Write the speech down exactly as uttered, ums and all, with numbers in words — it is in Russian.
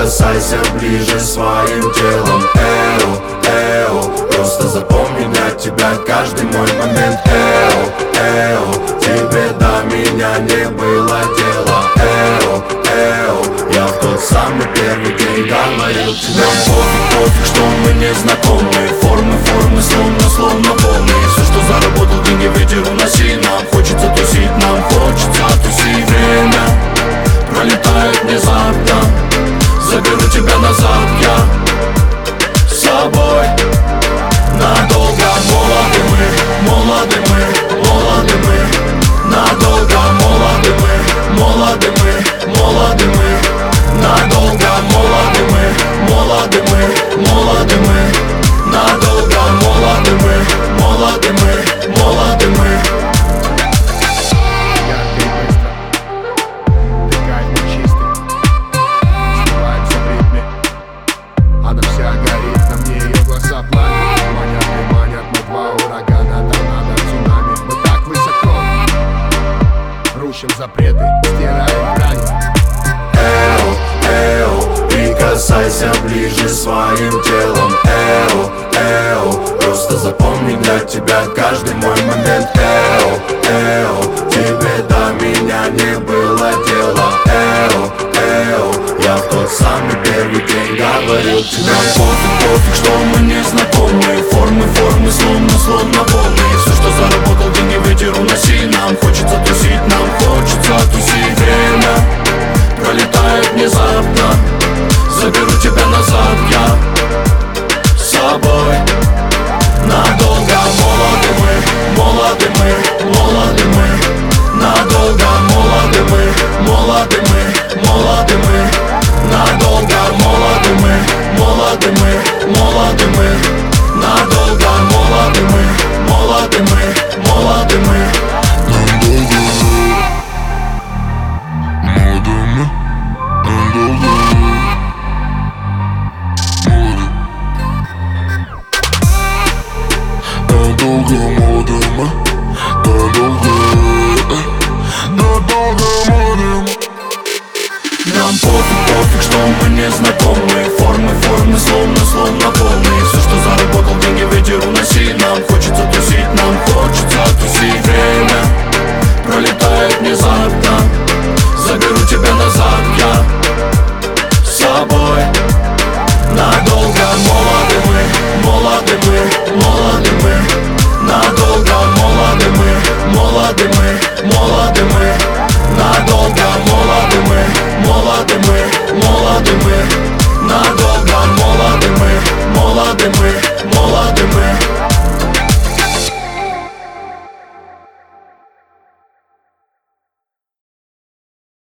касайся ближе своим телом. Эу, эу, просто запомни для тебя каждый мой момент. Эу, эу, тебе до меня не было дела. Эу, эу, я в тот самый первый день говорил тебе. Нам пофиг, пофиг, что мы не знакомы. Формы, формы, словно, словно полные. Все, что заработал, деньги ветер уноси. Нам хочется тусить, нам хочется тусить. Время пролетает внезапно, заберу тебя назад я с собой надолго. Молоды мы, молоды мы, молоды мы, надолго. Молоды мы, молоды мы, молоды мы, надолго. Молоды мы, молоды мы, молоды мы, надолго. Молоды мы, молоды мы, молоды мы. Она вся горит, на мне ее глаза пламя. Манят и манят, мы два урагана, торнадо, цунами. Мы так высоко, рушим запреты, стираем грани. Эу, эу, прикасайся ближе своим телом. Эу, эу, просто запомни для тебя каждый мой момент. Эу, эу, тебе до меня не было дела. Эу, эу, я в тот самый первый день говорил тебе. Нам пофиг, пофиг, что мы не знакомы. Формы, формы, словно, словно полные. Все, что заработал, деньги ветер уноси. Нам хочется тусить, нам хочется тусить. Время пролетает внезапно, заберу тебя назад я с собой надолго. Молоды мы, молоды мы, молоды мы, надолго. Молоды мы, молоды мы, молоды мы, надолго. Молоды мы, молоды мы, молоды мы, надолго. Молоды мы, молоды мы, молоды мы. Надолго, молоды мы, надолго, надолго, молоды мы. Нам пофиг, пофиг, что мы не знакомы. Формы, формы, словно, словно полные. Все, что заработал, деньги ветер уноси. Нам хочется тусить, нам хочется тусить. Время пролетает внезапно,